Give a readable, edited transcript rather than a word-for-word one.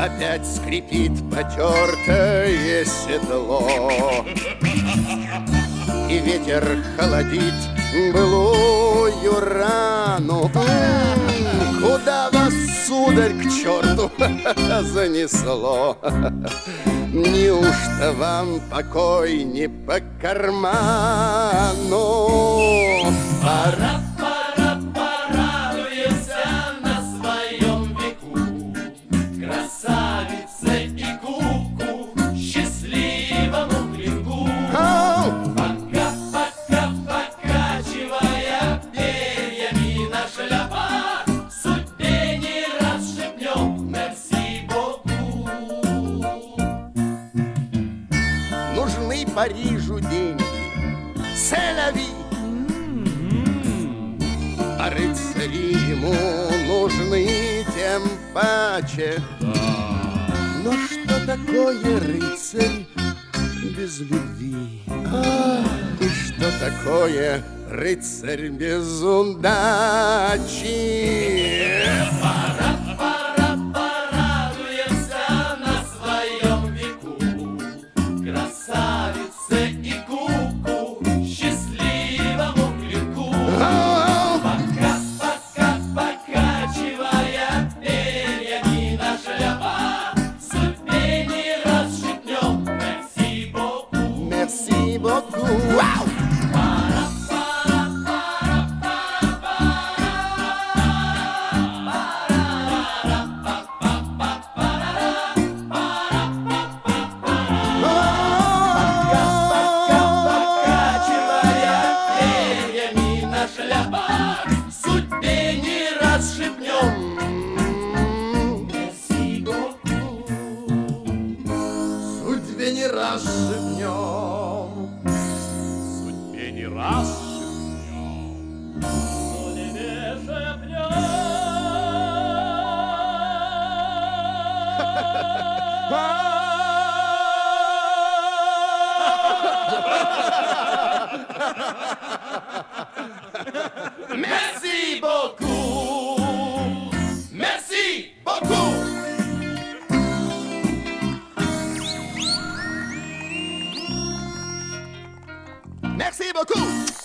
опять скрипит потертое седло, и ветер холодит былую рану. Куда вас, сударь, к черту занесло? Неужто вам покой не по карману? Пора, пора, порадуемся на своем веку, красавице и куку, счастливому клинку. Пока, пока, покачивая перьями на шляпах, судьбе не раз шепнем мерси боку. Нужны Парижу деньги, c'est-la-vie. А рыцари ему нужны тем паче. Но что такое рыцарь без любви? И что такое рыцарь без удачи? Пора, пора, порадуемся на своем веку, красавице и куку, счастливому клинку. Пока, пока, покачивая перьями на шляпах, судьбе не раз шепнем мерси боку. Merci beaucoup. Вау! Пора, пора, покачивая перьями на шляпах, судьбе не раз шепнем мерси боку. Судьбе не раз шепнем. Судьбе не раз шепнем. Merci beaucoup. Merci beaucoup. Merci beaucoup.